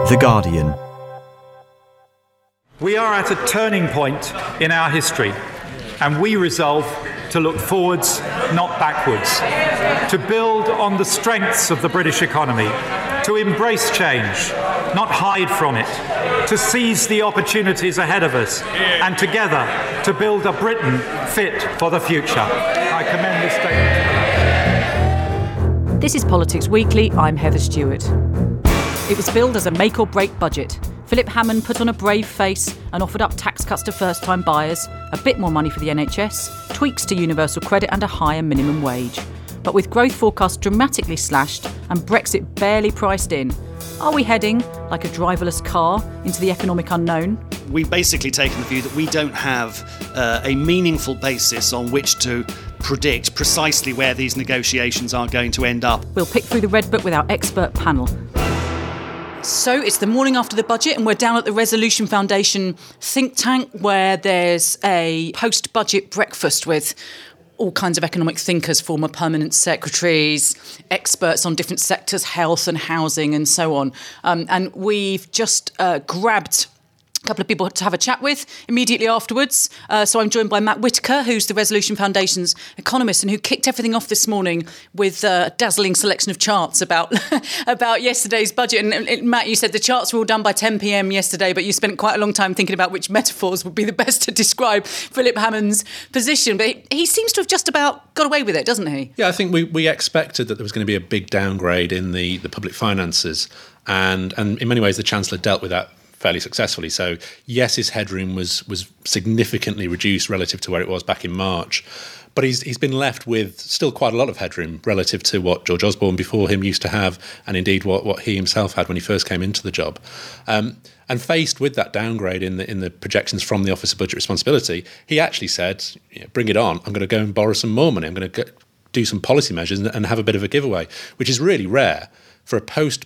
The Guardian. We are at a turning point in our history, and we resolve to look forwards, not backwards, to build on the strengths of the British economy, to embrace change, not hide from it, to seize the opportunities ahead of us, and together to build a Britain fit for the future. I commend this statement. This is Politics Weekly. I'm Heather Stewart. It was billed as a make-or-break budget. Philip Hammond put on a brave face and offered up tax cuts to first-time buyers, a bit more money for the NHS, tweaks to universal credit and a higher minimum wage. But with growth forecasts dramatically slashed and Brexit barely priced in, are we heading, like a driverless car, into the economic unknown? We've basically taken the view that we don't have a meaningful basis on which to predict precisely where these negotiations are going to end up. We'll pick through the Red Book with our expert panel. So it's the morning after the budget and we're down at the Resolution Foundation think tank where there's a post-budget breakfast with all kinds of economic thinkers, former permanent secretaries, experts on different sectors, health and housing and so on. And we've just grabbed a couple of people to have a chat with immediately afterwards. So I'm joined by Matt Whitaker, who's the Resolution Foundation's economist and who kicked everything off this morning with a dazzling selection of charts about about yesterday's budget. And Matt, you said the charts were all done by 10 p.m. yesterday, but you spent quite a long time thinking about which metaphors would be the best to describe Philip Hammond's position. But he seems to have just about got away with it, doesn't he? Yeah, I think we expected that there was going to be a big downgrade in the public finances. And in many ways, the Chancellor dealt with that fairly successfully. So yes, his headroom was significantly reduced relative to where it was back in March, but he's been left with still quite a lot of headroom relative to what George Osborne before him used to have, and indeed what he himself had when he first came into the job. And faced with that downgrade in the projections from the Office of Budget Responsibility, he actually said, bring it on, I'm going to go and borrow some more money, I'm going to do some policy measures and have a bit of a giveaway, which is really rare. For a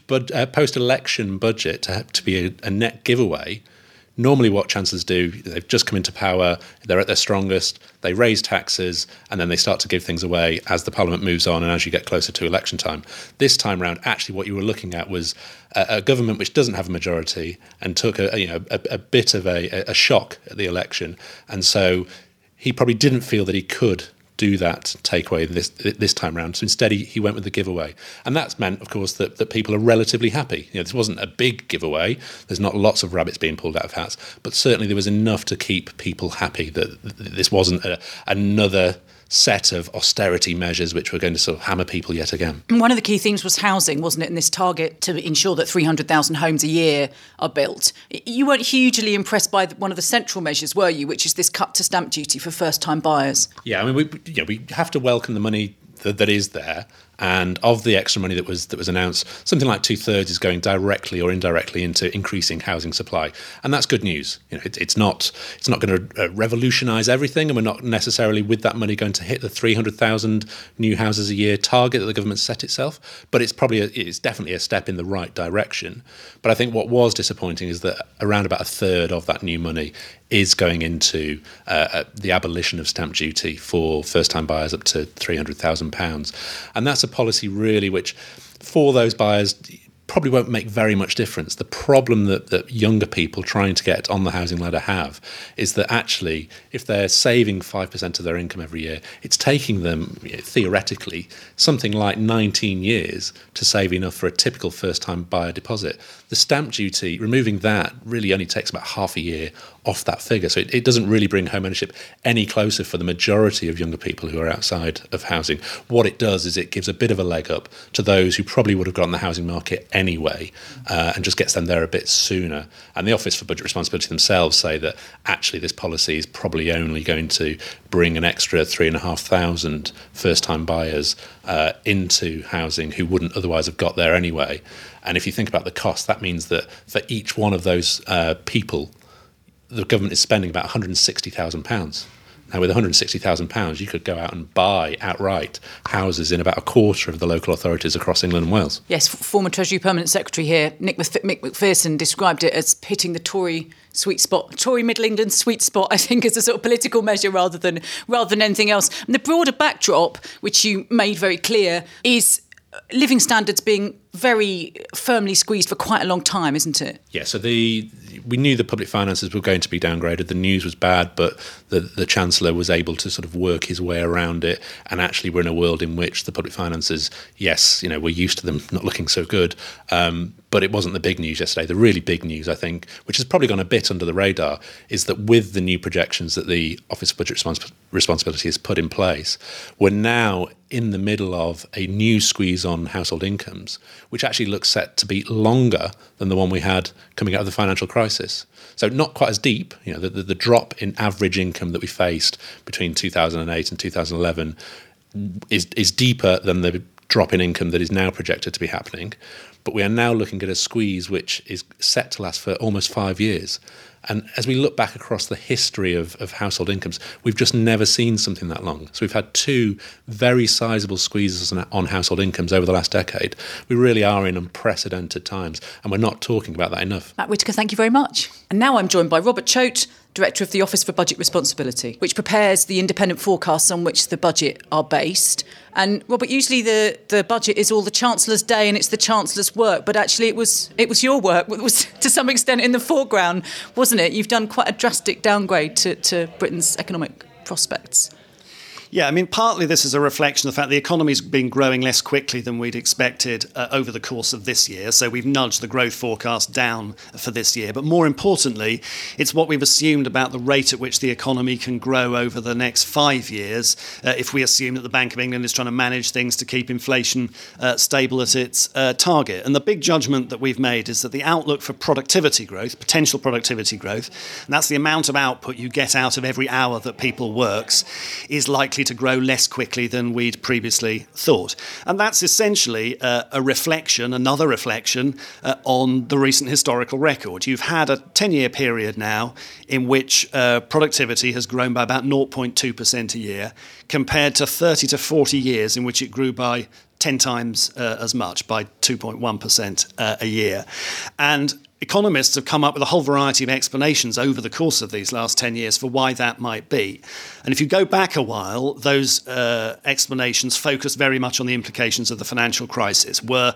post-election budget to be a net giveaway, normally what chancellors do, they've just come into power, they're at their strongest, they raise taxes, and then they start to give things away as the Parliament moves on and as you get closer to election time. This time round, actually what you were looking at was a government which doesn't have a majority and took a bit of a shock at the election. And so he probably didn't feel that he could do that takeaway this time round. So instead he went with the giveaway. And that's meant, of course, that people are relatively happy. This wasn't a big giveaway. There's not lots of rabbits being pulled out of hats, but certainly there was enough to keep people happy that this wasn't another set of austerity measures which were going to sort of hammer people yet again. One of the key themes was housing, wasn't it? And this target to ensure that 300,000 homes a year are built. You weren't hugely impressed by one of the central measures, were you, which is this cut to stamp duty for first-time buyers? Yeah, I mean, we have to welcome the money that is there. And of the extra money that was announced, something like 2/3 is going directly or indirectly into increasing housing supply, and that's good news. It's not going to revolutionise everything, and we're not necessarily with that money going to hit the 300,000 new houses a year target that the government set itself. But it's definitely a step in the right direction. But I think what was disappointing is that around about 1/3 of that new money is going into the abolition of stamp duty for first-time buyers up to £300,000, and that's a policy really which for those buyers probably won't make very much difference. The problem that younger people trying to get on the housing ladder have is that actually if they're saving 5% of their income every year, it's taking them theoretically something like 19 years to save enough for a typical first-time buyer deposit. The stamp duty, removing that really only takes about half a year off that figure. So it doesn't really bring home ownership any closer for the majority of younger people who are outside of housing. What it does is it gives a bit of a leg up to those who probably would have got on the housing market anyway, and just gets them there a bit sooner. And the Office for Budget Responsibility themselves say that actually this policy is probably only going to bring an extra 3,500 first-time buyers into housing who wouldn't otherwise have got there anyway. And if you think about the cost, that means that for each one of those people, the government is spending about £160,000. Now, with £160,000, you could go out and buy outright houses in about a quarter of the local authorities across England and Wales. Yes, former Treasury Permanent Secretary here, Mick Macpherson, described it as hitting the Tory sweet spot, Tory Middle England sweet spot, I think, as a sort of political measure rather than anything else. And the broader backdrop, which you made very clear, is living standards being very firmly squeezed for quite a long time, isn't it? Yeah, so we knew the public finances were going to be downgraded. The news was bad, but the Chancellor was able to sort of work his way around it. And actually, we're in a world in which the public finances, yes, we're used to them not looking so good. But it wasn't the big news yesterday. The really big news, I think, which has probably gone a bit under the radar, is that with the new projections that the Office for Budget Responsibility has put in place, we're now in the middle of a new squeeze on household incomes, which actually looks set to be longer than the one we had coming out of the financial crisis. So not quite as deep. The drop in average income that we faced between 2008 and 2011 is deeper than the drop in income that is now projected to be happening. But we are now looking at a squeeze which is set to last for almost 5 years. And as we look back across the history of household incomes, we've just never seen something that long. So we've had 2 very sizable squeezes on household incomes over the last decade. We really are in unprecedented times, and we're not talking about that enough. Matt Whitaker, thank you very much. And now I'm joined by Robert Choate, Director of the Office for Budget Responsibility, which prepares the independent forecasts on which the budget are based. And Robert, usually the budget is all the Chancellor's day and it's the Chancellor's work, but actually it was your work. It was to some extent in the foreground, wasn't it? You've done quite a drastic downgrade to Britain's economic prospects. Yeah, partly this is a reflection of the fact the economy's been growing less quickly than we'd expected over the course of this year. So we've nudged the growth forecast down for this year. But more importantly, it's what we've assumed about the rate at which the economy can grow over the next 5 years, if we assume that the Bank of England is trying to manage things to keep inflation stable at its target. And the big judgment that we've made is that the outlook for productivity growth, potential productivity growth, and that's the amount of output you get out of every hour that people works, is likely to grow less quickly than we'd previously thought. And that's essentially another reflection on the recent historical record. You've had a 10-year period now in which productivity has grown by about 0.2% a year, compared to 30 to 40 years in which it grew by 10 times as much, by 2.1% a year. And economists have come up with a whole variety of explanations over the course of these last 10 years for why that might be. And if you go back a while, those explanations focus very much on the implications of the financial crisis. Were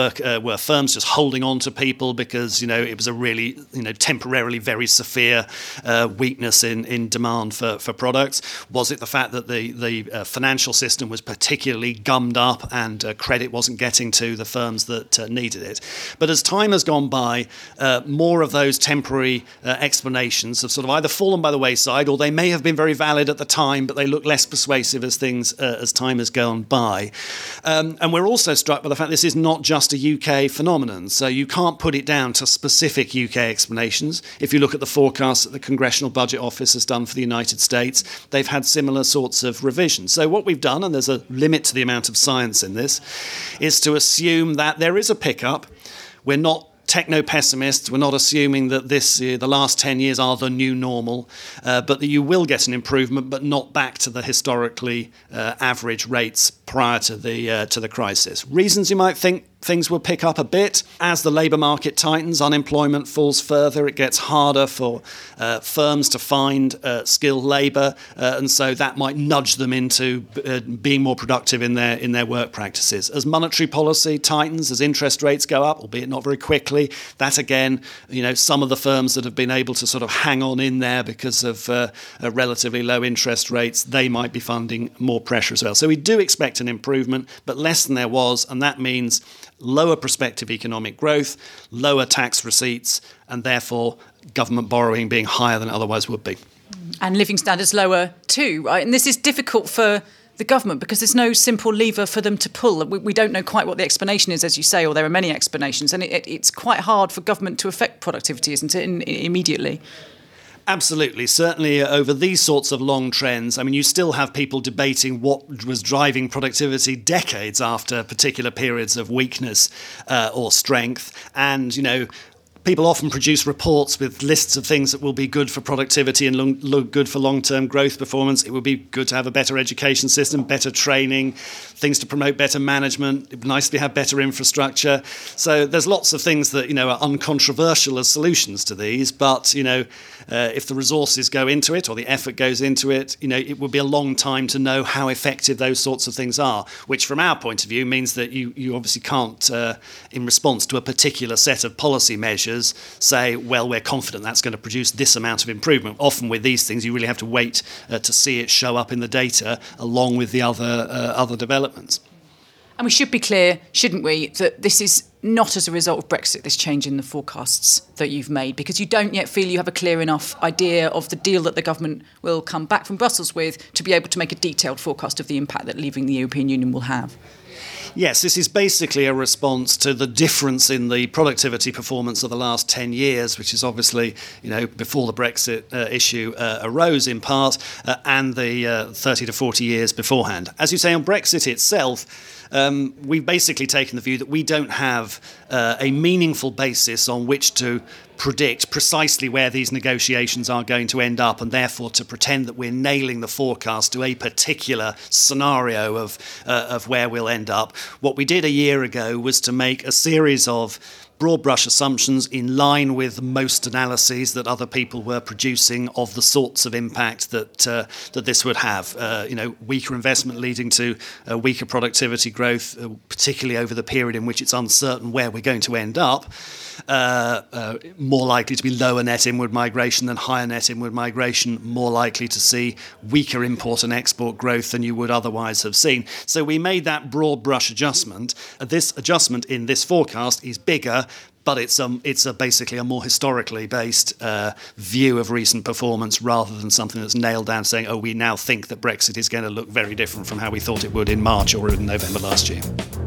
firms just holding on to people because, it was a really, temporarily very severe weakness in demand for products? Was it the fact that the financial system was particularly gummed up and credit wasn't getting to the firms that needed it? But as time has gone by, more of those temporary explanations have sort of either fallen by the wayside, or they may have been very valid at the time, but they look less persuasive as time has gone by. And we're also struck by the fact this is not just a UK phenomenon. So you can't put it down to specific UK explanations. If you look at the forecasts that the Congressional Budget Office has done for the United States, they've had similar sorts of revisions. So what we've done, and there's a limit to the amount of science in this, is to assume that there is a pickup. We're not techno-pessimists. We're not assuming that the last 10 years are the new normal, but that you will get an improvement, but not back to the historically average rates prior to the crisis. Reasons you might think things will pick up a bit. As the labour market tightens, unemployment falls further, it gets harder for firms to find skilled labour, and so that might nudge them into being more productive in their work practices. As monetary policy tightens, as interest rates go up, albeit not very quickly, that again, some of the firms that have been able to sort of hang on in there because of relatively low interest rates, they might be finding more pressure as well. So we do expect an improvement, but less than there was, and that means lower prospective economic growth, lower tax receipts, and therefore government borrowing being higher than it otherwise would be. And living standards lower too, right? And this is difficult for the government because there's no simple lever for them to pull. We don't know quite what the explanation is, as you say, or there are many explanations, and it's quite hard for government to affect productivity, isn't it, immediately? Absolutely. Certainly over these sorts of long trends, you still have people debating what was driving productivity decades after particular periods of weakness or strength. And, people often produce reports with lists of things that will be good for productivity and good for long-term growth performance. It would be good to have a better education system, better training, things to promote better management. It would be nice to have better infrastructure. So there's lots of things that, are uncontroversial as solutions to these. But, if the resources go into it or the effort goes into it, it would be a long time to know how effective those sorts of things are, which from our point of view means that you obviously can't, in response to a particular set of policy measures, say, well, we're confident that's going to produce this amount of improvement. Often with these things, you really have to wait to see it show up in the data along with the other developments. And we should be clear, shouldn't we, that this is not as a result of Brexit, this change in the forecasts that you've made, because you don't yet feel you have a clear enough idea of the deal that the government will come back from Brussels with to be able to make a detailed forecast of the impact that leaving the European Union will have. Yes, this is basically a response to the difference in the productivity performance of the last 10 years, which is obviously, before the Brexit issue arose in part, and the 30 to 40 years beforehand. As you say, on Brexit itself, we've basically taken the view that we don't have a meaningful basis on which to predict precisely where these negotiations are going to end up, and therefore to pretend that we're nailing the forecast to a particular scenario of where we'll end up. What we did a year ago was to make a series of broad brush assumptions in line with most analyses that other people were producing of the sorts of impact that this would have. Weaker investment leading to weaker productivity growth, particularly over the period in which it's uncertain where we're going to end up. More likely to be lower net inward migration than higher net inward migration, more likely to see weaker import and export growth than you would otherwise have seen. So we made that broad brush adjustment. This adjustment in this forecast is bigger, but it's basically a more historically based view of recent performance rather than something that's nailed down saying, oh, we now think that Brexit is going to look very different from how we thought it would in March or in November last year.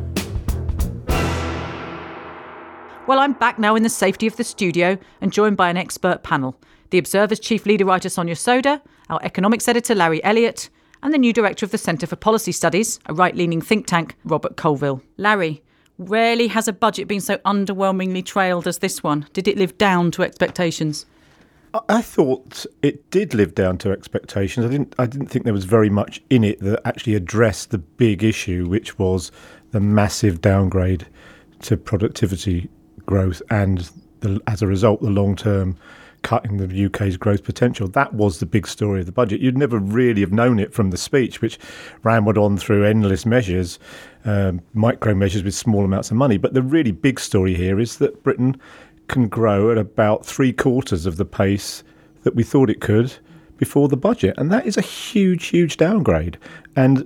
Well, I'm back now in the safety of the studio and joined by an expert panel. The Observer's chief leader writer Sonia Soda, our economics editor Larry Elliott, and the new director of the Centre for Policy Studies, a right-leaning think tank, Robert Colville. Larry, rarely has a budget been so underwhelmingly trailed as this one. Did it live down to expectations? I thought it did live down to expectations. I didn't think there was very much in it that actually addressed the big issue, which was the massive downgrade to productivity growth and, as a result, the long-term cut in the UK's growth potential. That was the big story of the budget. You'd never really have known it from the speech, which rambled on through endless measures, micro measures with small amounts of money. But the really big story here is that Britain can grow at about 3/4 of the pace that we thought it could before the budget. And that is a huge, huge downgrade. And,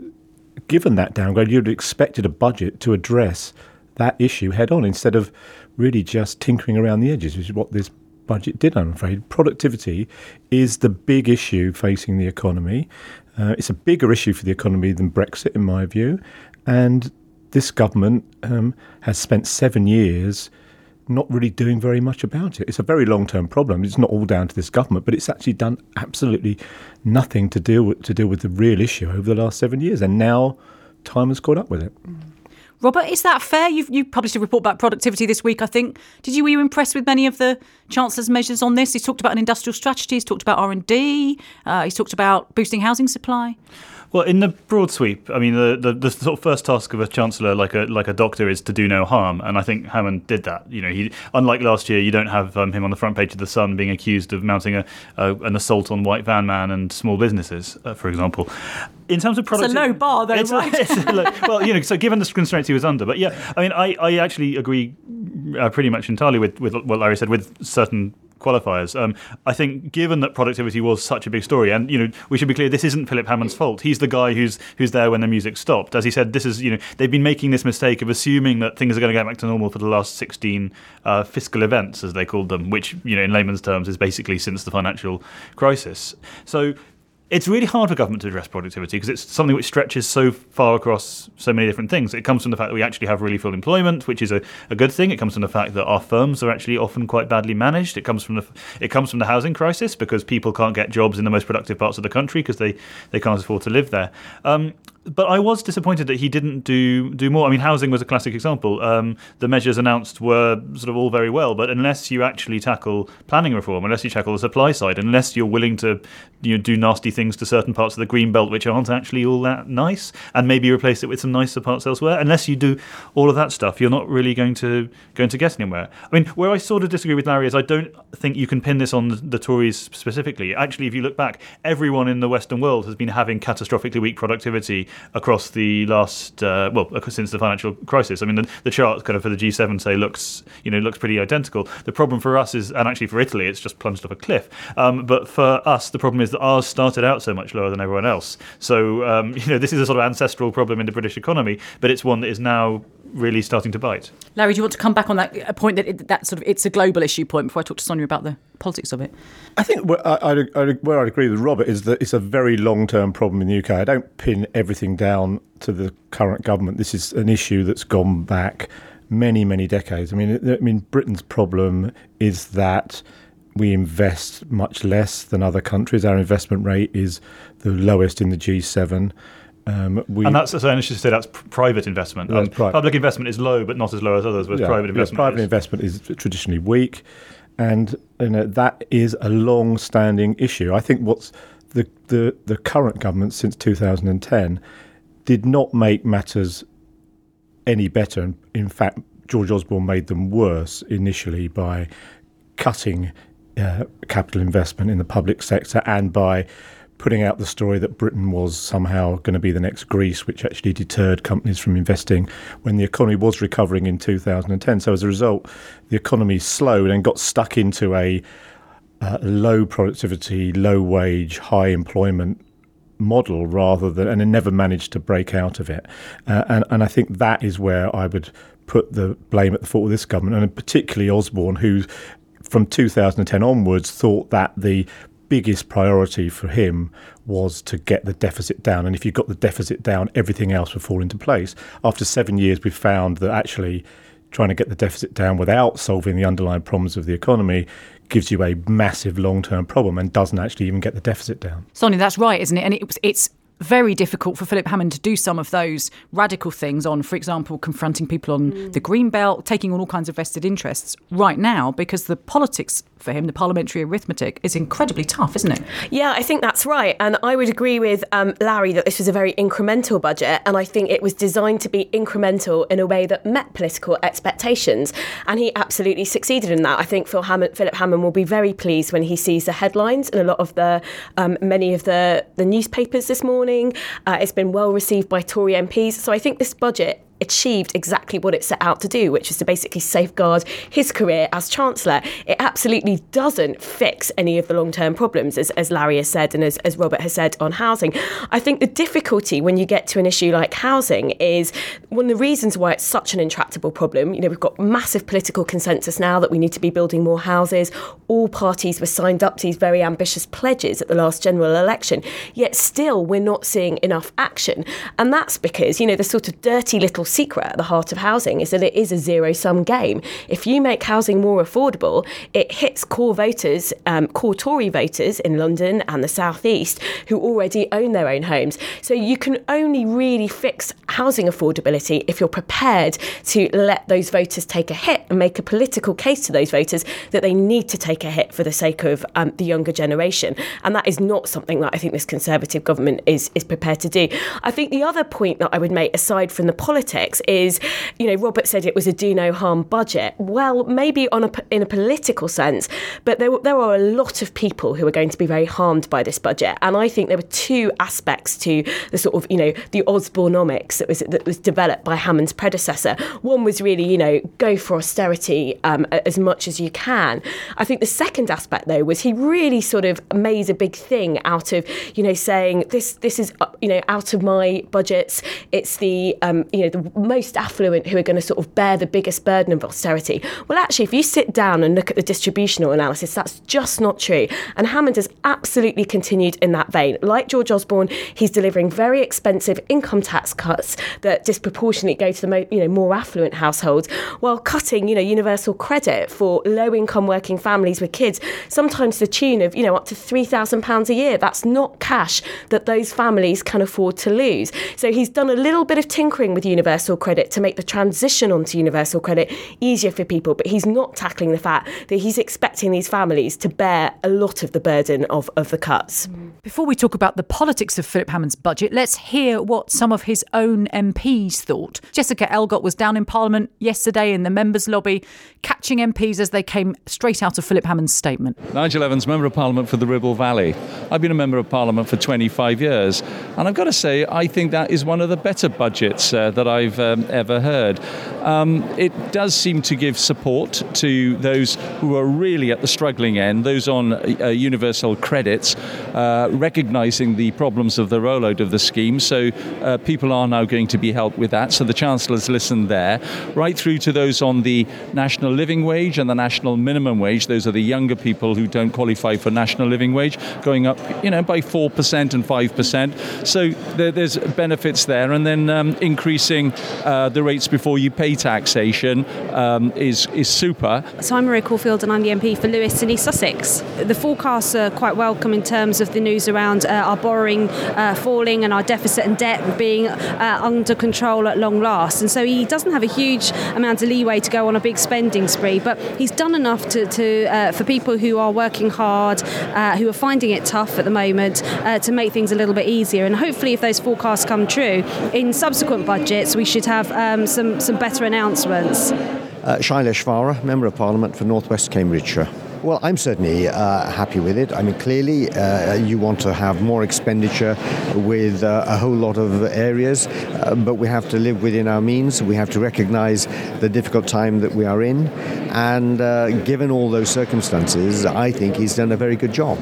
given that downgrade, you'd have expected a budget to address that issue head on instead of really just tinkering around the edges, which is what this budget did, I'm afraid. Productivity is the big issue facing the economy. It's a bigger issue for the economy than Brexit, in my view. And this government has spent 7 years not really doing very much about it. It's a very long-term problem. It's not all down to this government, but it's actually done absolutely nothing to deal with the real issue over the last 7 years. And now time has caught up with it. Robert, is that fair? You published a report about productivity this week, I think. Were you impressed with many of the Chancellor's measures on this? He's talked about an industrial strategy, he's talked about R&D, he's talked about boosting housing supply. Well, in the broad sweep, I mean, the sort of first task of a chancellor, like a doctor, is to do no harm, and I think Hammond did that. He, unlike last year, you don't have him on the front page of the Sun being accused of mounting an assault on white van man and small businesses, for example. In terms of productivity, it's a low bar, though, right? So given the constraints he was under, but yeah, I mean, I actually agree pretty much entirely with what Larry said, with certain qualifiers. I think given that productivity was such a big story, and we should be clear, this isn't Philip Hammond's fault. He's the guy who's there when the music stopped. As he said, this is they've been making this mistake of assuming that things are going to go back to normal for the last 16 fiscal events, as they called them, which in layman's terms is basically since the financial crisis. So it's really hard for government to address productivity because it's something which stretches so far across so many different things. It comes from the fact that we actually have really full employment, which is a good thing. It comes from the fact that our firms are actually often quite badly managed. It comes from the housing crisis because people can't get jobs in the most productive parts of the country because they can't afford to live there. But I was disappointed that he didn't do more. I mean, housing was a classic example. The measures announced were sort of all very well, but unless you actually tackle planning reform, unless you tackle the supply side, unless you're willing to do nasty things to certain parts of the green belt which aren't actually all that nice, and maybe replace it with some nicer parts elsewhere, unless you do all of that stuff, you're not really going to get anywhere. I mean, where I sort of disagree with Larry is I don't think you can pin this on the Tories specifically. Actually, if you look back, everyone in the Western world has been having catastrophically weak productivity across the last, since the financial crisis. I mean, the chart kind of for the G7 say looks pretty identical. The problem for us is, and actually for Italy, it's just plunged off a cliff. But for us, the problem is that ours started out so much lower than everyone else. So, this is a sort of ancestral problem in the British economy, but it's one that is now really starting to bite. Larry, do you want to come back on that point that sort of it's a global issue point before I talk to Sonia about the politics of it? I think where I'd agree with Robert is that it's a very long-term problem in the UK. I don't pin everything down to the current government. This is an issue that's gone back many, many decades. I mean, Britain's problem is that we invest much less than other countries. Our investment rate is the lowest in the G7. And that's, so I should say that's private investment. Public investment is low, but not as low as others. Whereas private investment is traditionally weak, and that is a long-standing issue. I think what's the current government since 2010 did not make matters any better. In fact, George Osborne made them worse initially by cutting capital investment in the public sector and by putting out the story that Britain was somehow going to be the next Greece, which actually deterred companies from investing when the economy was recovering in 2010. So as a result, the economy slowed and got stuck into a low productivity, low wage, high employment model and it never managed to break out of it. And I think that is where I would put the blame at the foot of this government, and particularly Osborne, who from 2010 onwards thought that the biggest priority for him was to get the deficit down. And if you got the deficit down, everything else would fall into place. After 7 years, we've found that actually trying to get the deficit down without solving the underlying problems of the economy gives you a massive long-term problem and doesn't actually even get the deficit down. Sonia, that's right, isn't it? And it's very difficult for Philip Hammond to do some of those radical things on, for example, confronting people on the green belt, taking on all kinds of vested interests right now, because the politics for him, the parliamentary arithmetic, is incredibly tough, isn't it? Yeah, I think that's right. And I would agree with Larry that this was a very incremental budget. And I think it was designed to be incremental in a way that met political expectations. And he absolutely succeeded in that. I think Philip Hammond will be very pleased when he sees the headlines in a lot of many of the newspapers this morning. It's been well received by Tory MPs. So I think this budget achieved exactly what it set out to do, which is to basically safeguard his career as Chancellor. It absolutely doesn't fix any of the long-term problems, as Larry has said and as Robert has said on housing. I think the difficulty when you get to an issue like housing is one of the reasons why it's such an intractable problem. We've got massive political consensus now that we need to be building more houses. All parties were signed up to these very ambitious pledges at the last general election, yet still we're not seeing enough action. And that's because, the sort of dirty little secret at the heart of housing is that it is a zero-sum game. If you make housing more affordable, it hits core voters, core Tory voters in London and the South East who already own their own homes. So you can only really fix housing affordability if you're prepared to let those voters take a hit and make a political case to those voters that they need to take a hit for the sake of the younger generation. And that is not something that I think this Conservative government is prepared to do. I think the other point that I would make, aside from the politics, is, Robert said it was a do no harm budget. Well, maybe in a political sense, but there are a lot of people who are going to be very harmed by this budget. And I think there were two aspects to the sort of, the Osborneomics that was developed by Hammond's predecessor. One was really, go for austerity as much as you can. I think the second aspect, though, was he really sort of made a big thing out of, saying this is, out of my budgets. It's the the most affluent who are going to sort of bear the biggest burden of austerity. Well, actually, if you sit down and look at the distributional analysis, that's just not true. And Hammond has absolutely continued in that vein. Like George Osborne, he's delivering very expensive income tax cuts that disproportionately go to the more affluent households, while cutting, universal credit for low-income working families with kids, sometimes to the tune of, up to £3,000 a year. That's not cash that those families can afford to lose. So he's done a little bit of tinkering with universal credit to make the transition onto universal credit easier for people, but he's not tackling the fact that he's expecting these families to bear a lot of the burden of the cuts. Before we talk about the politics of Philip Hammond's budget, let's hear what some of his own MPs thought. Jessica Elgott was down in Parliament yesterday in the members' lobby, catching MPs as they came straight out of Philip Hammond's statement. Nigel Evans, Member of Parliament for the Ribble Valley. I've been a Member of Parliament for 25 years, and I've got to say, I think that is one of the better budgets that I've ever heard. It does seem to give support to those who are really at the struggling end, those on universal credits, recognising the problems of the rollout of the scheme. So people are now going to be helped with that. So the Chancellor's listened there. Right through to those on the national living wage and the national minimum wage. Those are the younger people who don't qualify for national living wage, going up, by 4% and 5%. So there's benefits there. And then increasing the rates before you pay taxation is super. So I'm Maria Caulfield and I'm the MP for Lewes and East Sussex. The forecasts are quite welcome in terms of the news around our borrowing falling and our deficit and debt being under control at long last. And so he doesn't have a huge amount of leeway to go on a big spending spree, but he's done enough to for people who are working hard, who are finding it tough at the moment, to make things a little bit easier. And hopefully if those forecasts come true, in subsequent budgets we should have some better announcements. Shailesh Vara, Member of Parliament for North West Cambridgeshire. Well, I'm certainly happy with it. I mean, clearly you want to have more expenditure with a whole lot of areas, but we have to live within our means. We have to recognise the difficult time that we are in. And given all those circumstances, I think he's done a very good job.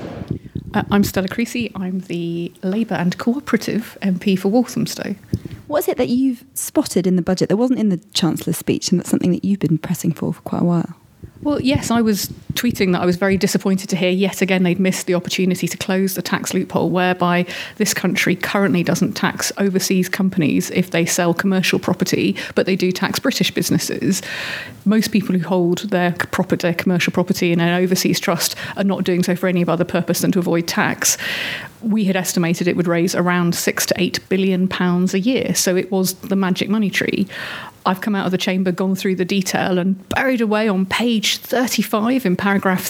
I'm Stella Creasy. I'm the Labour and Cooperative MP for Walthamstow. What is it that you've spotted in the budget that wasn't in the Chancellor's speech, and that's something that you've been pressing for quite a while? Well, yes, I was tweeting that I was very disappointed to hear yet again they'd missed the opportunity to close the tax loophole whereby this country currently doesn't tax overseas companies if they sell commercial property, but they do tax British businesses. Most people who hold their commercial property in an overseas trust are not doing so for any other purpose than to avoid tax. We had estimated it would raise around £6 to £8 billion a year, so it was the magic money tree. I've come out of the chamber, gone through the detail, and buried away on page 35 in paragraph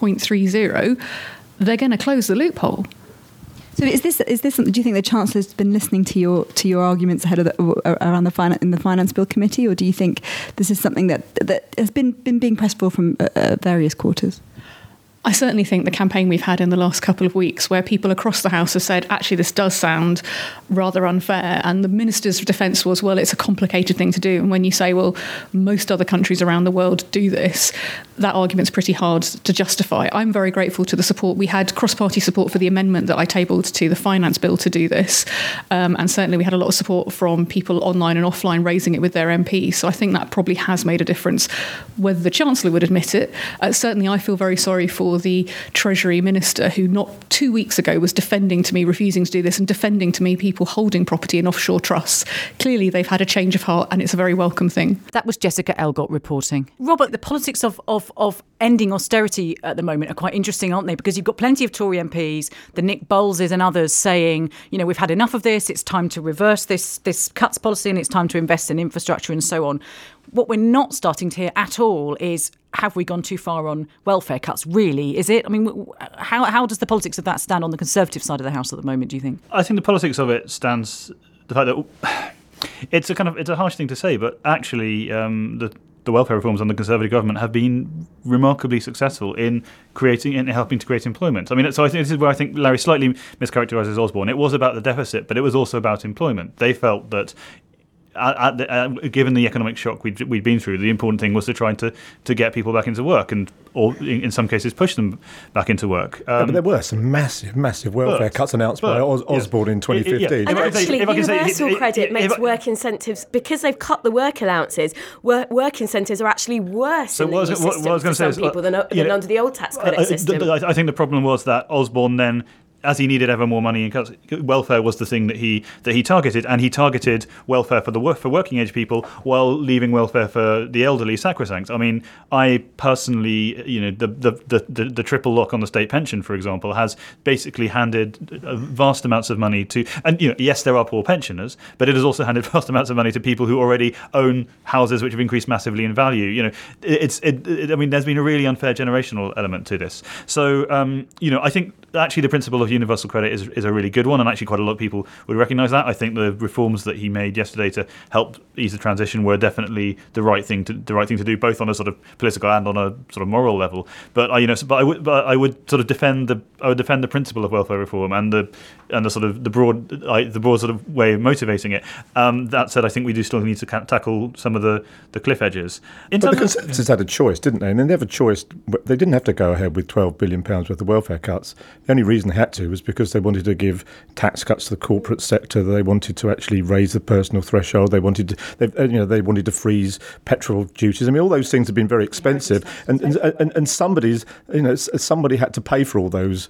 3.30, they're going to close the loophole. So is this something? Do you think the Chancellor's been listening to your arguments ahead of around in the Finance Bill Committee, or do you think this is something that has been being pressed for from various quarters? I certainly think the campaign we've had in the last couple of weeks where people across the House have said, actually, this does sound rather unfair. And the Minister's defence was, well, it's a complicated thing to do. And when you say, well, most other countries around the world do this, that argument's pretty hard to justify. I'm very grateful to the support. We had cross-party support for the amendment that I tabled to the Finance Bill to do this. And certainly we had a lot of support from people online and offline raising it with their MPs. So I think that probably has made a difference. Whether the Chancellor would admit it, certainly I feel very sorry for the Treasury Minister who not 2 weeks ago was defending to me refusing to do this and defending to me people holding property in offshore trusts. Clearly they've had a change of heart and it's a very welcome thing. That was Jessica Elgott reporting. Robert, the politics of ending austerity at the moment are quite interesting, aren't they? Because you've got plenty of Tory MPs, the Nick Bowleses and others saying, we've had enough of this, it's time to reverse this cuts policy and it's time to invest in infrastructure and so on. What we're not starting to hear at all is, have we gone too far on welfare cuts, really? Is it? I mean, how does the politics of that stand on the Conservative side of the House at the moment, do you think? I think the politics of it stands the fact that it's a harsh thing to say, but actually the welfare reforms on the Conservative government have been remarkably successful in helping to create employment. I mean, so I think this is where I think Larry slightly mischaracterises Osborne. It was about the deficit, but it was also about employment. They felt that given the economic shock we'd been through, the important thing was to try to get people back into work or in some cases push them back into work. But there were some massive welfare cuts announced by Osborne in 2015. And actually, universal credit makes work incentives, because they've cut the work allowances, work incentives are actually worse in the new system for some people than under the old tax credit system. I think the problem was that Osborne then, as he needed ever more money in cuts, welfare was the thing that he targeted, and he targeted welfare for working age people while leaving welfare for the elderly sacrosanct. I mean, I personally, the triple lock on the state pension, for example, has basically handed vast amounts of money to, and yes, there are poor pensioners, but it has also handed vast amounts of money to people who already own houses which have increased massively in value. There's been a really unfair generational element to this. So, I think actually the principle of universal credit is a really good one, and actually quite a lot of people would recognise that. I think the reforms that he made yesterday to help ease the transition were definitely the right thing to do, both on a sort of political and on a sort of moral level. But I would sort of defend the principle of welfare reform and the sort of the broad sort of way of motivating it. That said, I think we do still need to tackle some of the cliff edges. But the Conservatives had a choice, didn't they? And they never choiced. They didn't have to go ahead with £12 billion worth of welfare cuts. The only reason they had to was because they wanted to give tax cuts to the corporate sector. They wanted to actually raise the personal threshold. They wanted to freeze petrol duties. I mean, all those things have been very expensive, and somebody had to pay for all those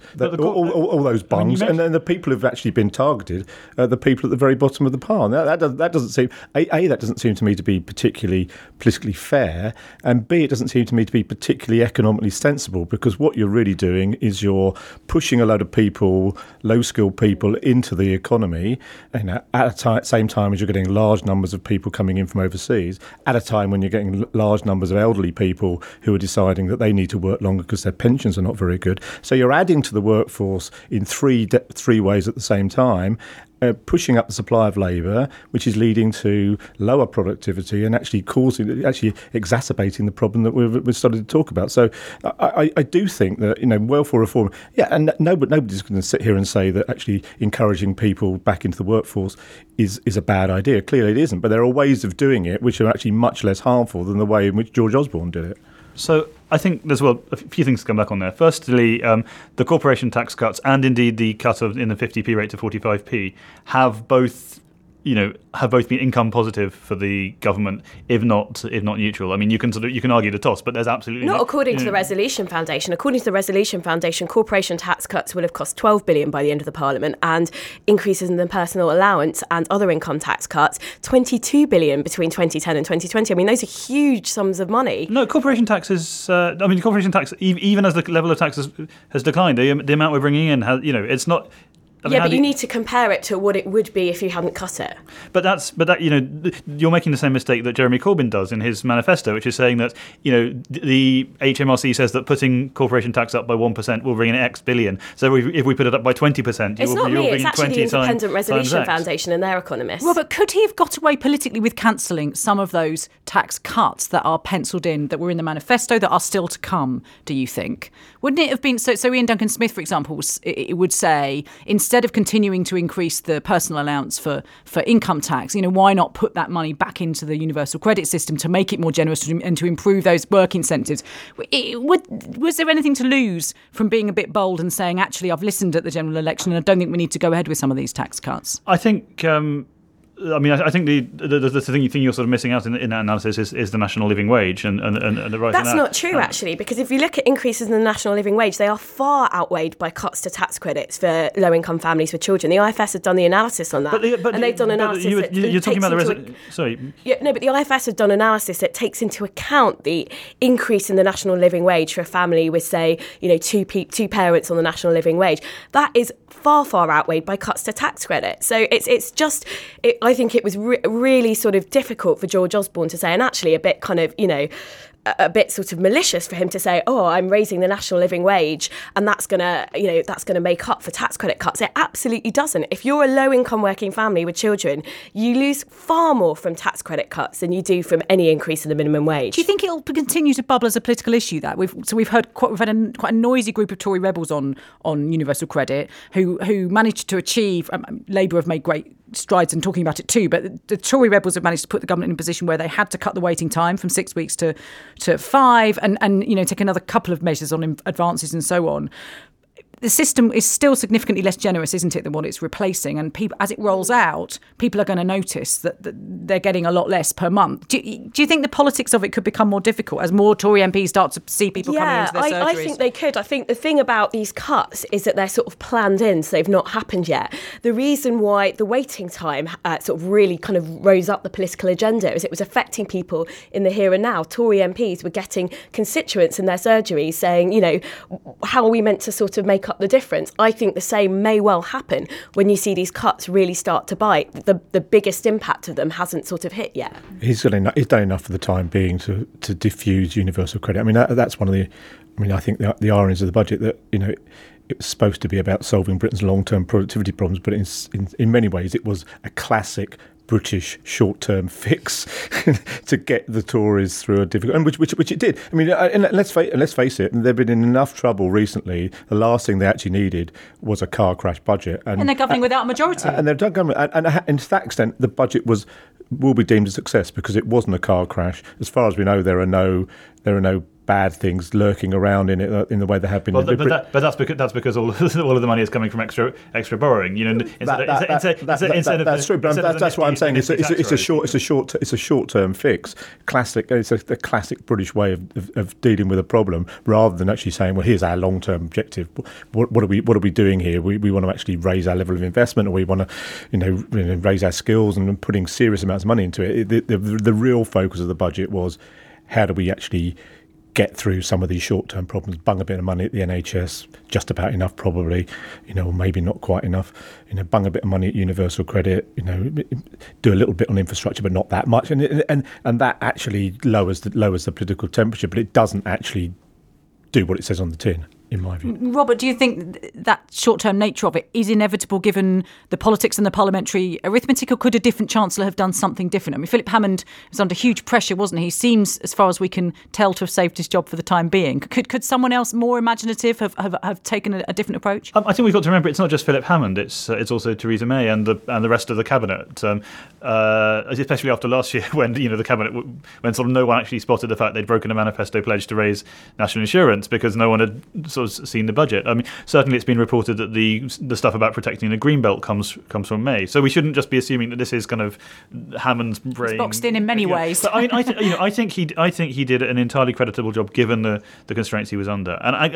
bungs. And then the people who've actually been targeted are the people at the very bottom of the pile. Now, that doesn't seem that doesn't seem to me to be particularly politically fair, and B, it doesn't seem to me to be particularly economically sensible, because what you're really doing is you're pushing a load of people, low-skilled people, into the economy, at the same time as you're getting large numbers of people coming in from overseas, at a time when you're getting large numbers of elderly people who are deciding that they need to work longer because their pensions are not very good. So you're adding to the workforce in three ways at the same time, pushing up the supply of labour, which is leading to lower productivity and actually exacerbating the problem that we've started to talk about. So I do think that welfare reform, and nobody's going to sit here and say that actually encouraging people back into the workforce is a bad idea. Clearly it isn't, but there are ways of doing it which are actually much less harmful than the way in which George Osborne did it. So I think there's a few things to come back on there. Firstly, the corporation tax cuts and indeed the cut in the 50p rate to 45p have both been income positive for the government, if not neutral. I mean, you can argue the toss, but there's absolutely not according to the Resolution Foundation. According to the Resolution Foundation, corporation tax cuts will have cost £12 billion by the end of the Parliament, and increases in the personal allowance and other income tax cuts, £22 billion between 2010 and 2020. I mean, those are huge sums of money. No, corporation tax is. Corporation tax, even as the level of tax has declined, the amount we're bringing in has. It's not. But you need to compare it to what it would be if you hadn't cut it. But you're making the same mistake that Jeremy Corbyn does in his manifesto, which is saying that the HMRC says that putting corporation tax up by 1% will bring in X billion. So if we put it up by 20%, it's not me. It's actually the Independent Resolution Foundation and their economists. Well, but could he have got away politically with cancelling some of those tax cuts that are penciled in, that were in the manifesto, that are still to come? Do you think? Wouldn't it have been so? Ian Duncan Smith, for example, it would say, instead of continuing to increase the personal allowance for income tax, why not put that money back into the universal credit system to make it more generous and to improve those work incentives? Was there anything to lose from being a bit bold and saying, actually, I've listened at the general election and I don't think we need to go ahead with some of these tax cuts? I think. I think the thing you're sort of missing out in that analysis is the national living wage and the rise. That's not true, actually, because if you look at increases in the national living wage, they are far outweighed by cuts to tax credits for low-income families with children. The IFS have done the analysis on that, and they've done analysis. You're talking about sorry. Yeah, no, but the IFS have done analysis that takes into account the increase in the national living wage for a family with, say, two parents on the national living wage. That is far outweighed by cuts to tax credit. So I think it was really sort of difficult for George Osborne to say, and actually a bit kind of, a bit sort of malicious for him to say, oh, I'm raising the national living wage and that's going to make up for tax credit cuts. It absolutely doesn't. If you're a low-income working family with children, you lose far more from tax credit cuts than you do from any increase in the minimum wage. Do you think it'll continue to bubble as a political issue? That we've had quite a noisy group of Tory rebels on universal credit who managed to achieve. Labour have made great strides in talking about it too, but the Tory rebels have managed to put the government in a position where they had to cut the waiting time from 6 weeks to 5, and take another couple of measures on advances and so on. The system is still significantly less generous, isn't it, than what it's replacing? And people, as it rolls out, people are going to notice that they're getting a lot less per month. Do you think the politics of it could become more difficult as more Tory MPs start to see people coming into their surgeries? I think they could. I think the thing about these cuts is that they're sort of planned in, so they've not happened yet. The reason why the waiting time sort of really kind of rose up the political agenda is it was affecting people in the here and now. Tory MPs were getting constituents in their surgeries saying, how are we meant to sort of make up the difference? I think the same may well happen when you see these cuts really start to bite. The biggest impact of them hasn't sort of hit yet. He's done enough for the time being to diffuse universal credit. I mean, that's one of the. I mean, I think the ironies of the budget that it was supposed to be about solving Britain's long-term productivity problems, but in many ways it was a classic British short-term fix to get the Tories through a difficult, and which it did. I mean, and let's face it, they've been in enough trouble recently. The last thing they actually needed was a car crash budget, and they're governing without a majority. And they're governing, and to that extent, the budget will be deemed a success because it wasn't a car crash. As far as we know, there are no bad things lurking around in it in the way there have been. But that's because all of the money is coming from extra borrowing. That's true. But that's what I'm saying. It's a short-term fix. It's a classic British way of dealing with a problem, rather than actually saying, well, here's our long-term objective. What are we doing here? We want to actually raise our level of investment, or we want to raise our skills, and putting serious amounts of money into it. The real focus of the budget was, how do we actually get through some of these short-term problems, bung a bit of money at the NHS, just about enough probably, or maybe not quite enough, bung a bit of money at universal credit, do a little bit on infrastructure, but not that much. And that actually lowers the political temperature, but it doesn't actually do what it says on the tin, in my view. Robert, do you think that short-term nature of it is inevitable given the politics and the parliamentary arithmetic, or could a different Chancellor have done something different? I mean, Philip Hammond was under huge pressure, wasn't he? He seems, as far as we can tell, to have saved his job for the time being. Could someone else more imaginative have taken a different approach? I think we've got to remember it's not just Philip Hammond, it's also Theresa May and the rest of the cabinet, especially after last year when the cabinet, when sort of no one actually spotted the fact they'd broken a manifesto pledge to raise national insurance because no one had sort of seen the budget. I mean, certainly it's been reported that the stuff about protecting the Greenbelt comes from May. So we shouldn't just be assuming that this is kind of Hammond's brain. It's boxed in many ways. But I think he did an entirely creditable job given the constraints he was under. And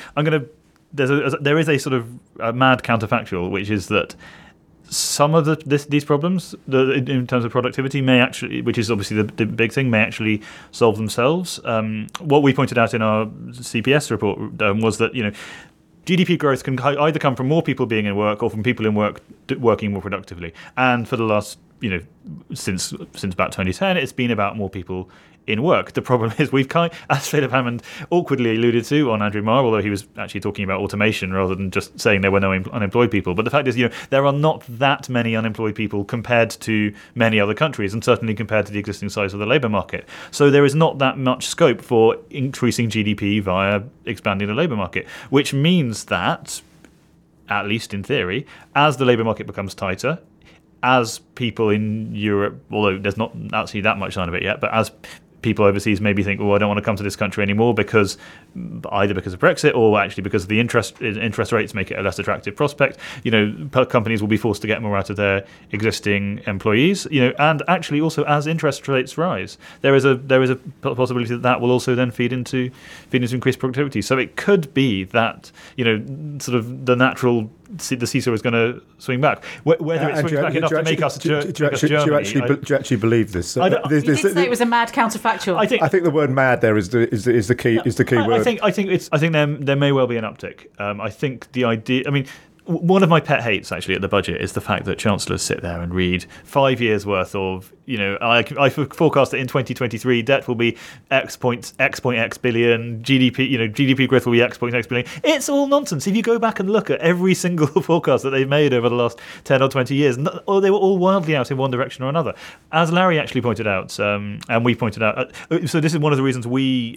there is a sort of mad counterfactual, which is that some of these problems, in terms of productivity, may actually, which is obviously the big thing, may actually solve themselves. What we pointed out in our CPS report was that GDP growth can either come from more people being in work or from people in work working more productively. And for the last, since about 2010, it's been about more people in work. The problem is as Philip Hammond awkwardly alluded to on Andrew Marr, although he was actually talking about automation rather than just saying there were no unemployed people. But the fact is, there are not that many unemployed people compared to many other countries, and certainly compared to the existing size of the labour market. So there is not that much scope for increasing GDP via expanding the labour market, which means that, at least in theory, as the labour market becomes tighter, as people in Europe, although there's not actually that much sign of it yet, but as people overseas maybe think, I don't want to come to this country anymore either because of Brexit or actually because of the interest rates make it a less attractive prospect. Companies will be forced to get more out of their existing employees. And actually also as interest rates rise, there is a possibility that will also then feed into increased productivity. So it could be that sort of the seesaw is going to swing back. Whether it swings back enough to make us Germany. Do you actually believe this? You did say it was a mad counterfactual. I think the word "mad" there is the key word. I think there may well be an uptick. I think the idea. I mean, one of my pet hates actually at the budget is the fact that chancellors sit there and read 5 years worth of, I forecast that in 2023 debt will be X point X billion, GDP growth will be X point X billion. It's all nonsense. If you go back and look at every single forecast that they've made over the last 10 or 20 years, they were all wildly out in one direction or another. As Larry actually pointed out, and we pointed out, so this is one of the reasons we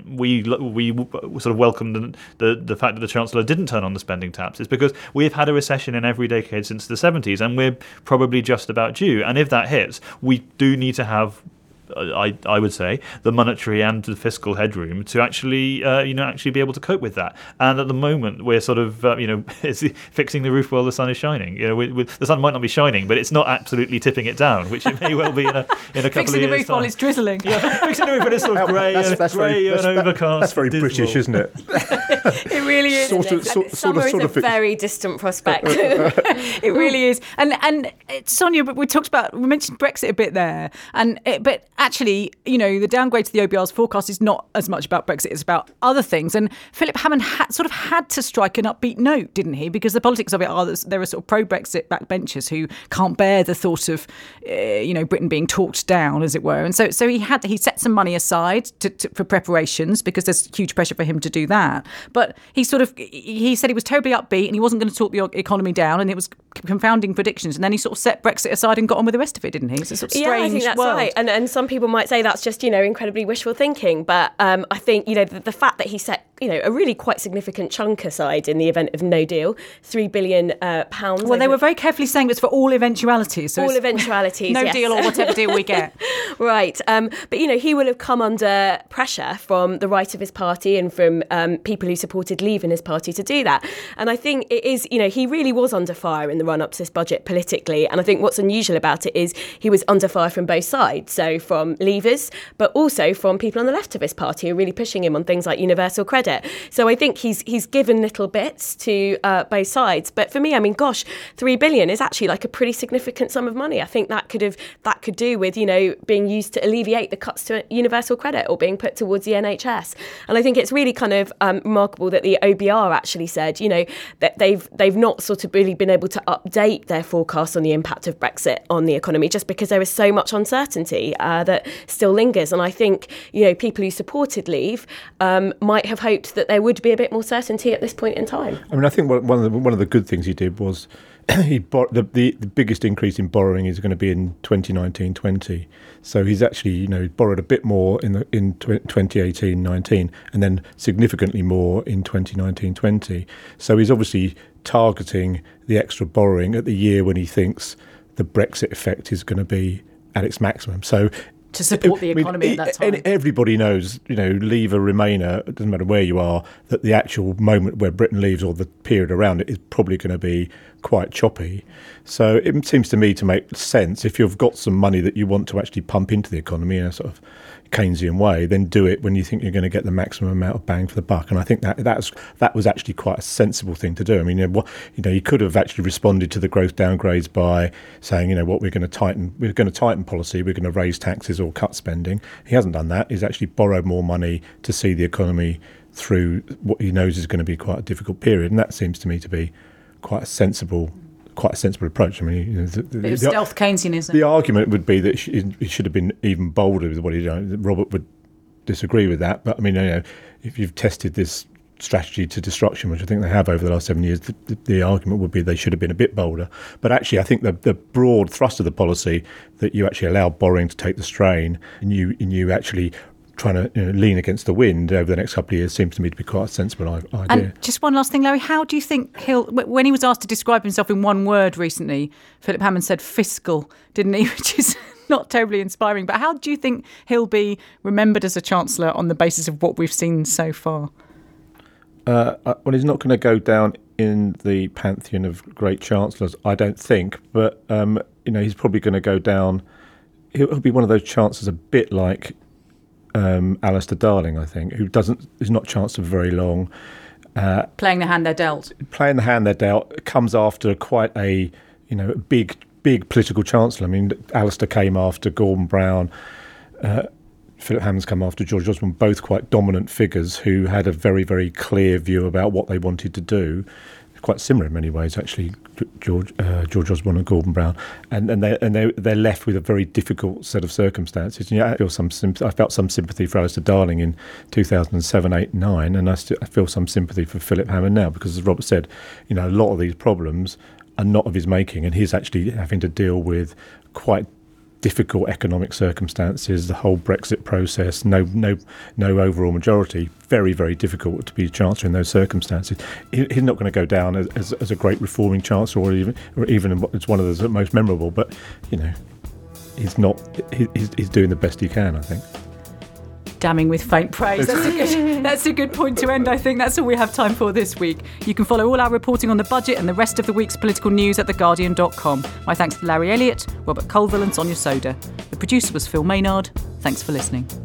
sort of welcomed the fact that the Chancellor didn't turn on the spending taps, is because we've had a recession in every decade since the 70s, and we're probably just about due. And if that hits, we do need to have, I would say, the monetary and the fiscal headroom to actually be able to cope with that. And at the moment, we're sort of it's fixing the roof while the sun is shining. The sun might not be shining, but it's not absolutely tipping it down, which it may well be in a couple of years' Fixing the roof while it's drizzling. Yeah, fixing the roof when it's sort of grey and overcast. That's very British, isn't it? It really is. Summer is a very distant prospect. It really is. And Sonia, we mentioned Brexit a bit there, but actually, the downgrade to the OBR's forecast is not as much about Brexit, it's about other things. And Philip Hammond had to strike an upbeat note, didn't he? Because the politics of it are that there are sort of pro-Brexit backbenchers who can't bear the thought of, Britain being talked down, as it were. And so he set some money aside for preparations, because there's huge pressure for him to do that. But he said he was terribly upbeat and he wasn't going to talk the economy down, and it was confounding predictions. And then he sort of set Brexit aside and got on with the rest of it, didn't he? It's a sort of strange I think that's world. right. And some people might say that's just, incredibly wishful thinking. But I think, the fact that he set, a really quite significant chunk aside in the event of no deal, £3 billion. Well, they were very carefully saying it's for all eventualities. So all eventualities, no yes. deal or whatever deal we get. Right. But, he will have come under pressure from the right of his party and from people who supported Leave in his party to do that. And I think it is, he really was under fire in the run-up to this budget politically. And I think what's unusual about it is he was under fire from both sides. So from Leavers, but also from people on the left of his party who are really pushing him on things like universal credit. So I think he's given little bits to both sides. But for me, £3 billion is actually like a pretty significant sum of money. I think that could do with, being used to alleviate the cuts to universal credit or being put towards the NHS. And I think it's really kind of remarkable that the OBR actually said, that they've not sort of really been able to update their forecast on the impact of Brexit on the economy, just because there is so much uncertainty that still lingers. And I think, people who supported Leave might have hoped that there would be a bit more certainty at this point in time. I mean, I think one of the good things he did was the biggest increase in borrowing is going to be in 2019-20. So he's actually, borrowed a bit more in 2018-19 and then significantly more in 2019-20. So he's obviously targeting the extra borrowing at the year when he thinks the Brexit effect is going to be at its maximum. So to support the economy at that time. Everybody knows, Leave or Remainer, it doesn't matter where you are, that the actual moment where Britain leaves or the period around it is probably going to be quite choppy. So it seems to me to make sense, if you've got some money that you want to actually pump into the economy in a sort of Keynesian way, then do it when you think you're going to get the maximum amount of bang for the buck. And I think that was actually quite a sensible thing to do. I mean, you could have actually responded to the growth downgrades by saying, we're going to tighten policy, we're going to raise taxes or cut spending. He hasn't done that. He's actually borrowed more money to see the economy through what he knows is going to be quite a difficult period, and that seems to me to be quite a sensible approach. I mean, the stealth Keynesianism. The argument would be that he should have been even bolder with what he done. Robert would disagree with that, but I mean, if you've tested this strategy to destruction, which I think they have over the last 7 years, the argument would be they should have been a bit bolder. But actually, I think the broad thrust of the policy, that you actually allow borrowing to take the strain, and you actually trying to lean against the wind over the next couple of years, seems to me to be quite a sensible idea. And just one last thing, Larry, how do you think when he was asked to describe himself in one word recently, Philip Hammond said fiscal, didn't he? Which is not terribly inspiring. But how do you think he'll be remembered as a Chancellor on the basis of what we've seen so far? Well, he's not going to go down in the pantheon of great Chancellors, I don't think. But, he's probably going to go down. He'll be one of those Chancellors a bit like Alistair Darling, I think, who is not chancellor for very long. Playing the hand they're dealt. Playing the hand they're dealt comes after quite a big political chancellor. I mean, Alistair came after Gordon Brown. Philip Hammond's come after George Osborne, both quite dominant figures who had a very, very clear view about what they wanted to do. quite similar in many ways, actually, George Osborne and Gordon Brown, and they're left with a very difficult set of circumstances. And I felt some sympathy for Alistair Darling in 2007, 8, 9, and I feel some sympathy for Philip Hammond now, because as Robert said, a lot of these problems are not of his making, and he's actually having to deal with quite difficult economic circumstances, the whole Brexit process, no overall majority, very, very difficult to be Chancellor in those circumstances. He's not going to go down as a great reforming Chancellor, or even as one of the most memorable, but, he's not. He's doing the best he can, I think. Damning with faint praise. That's a good point to end, I think. That's all we have time for this week. You can follow all our reporting on the budget and the rest of the week's political news at theguardian.com. My thanks to Larry Elliott, Robert Colville and Sonia Soda. The producer was Phil Maynard. Thanks for listening.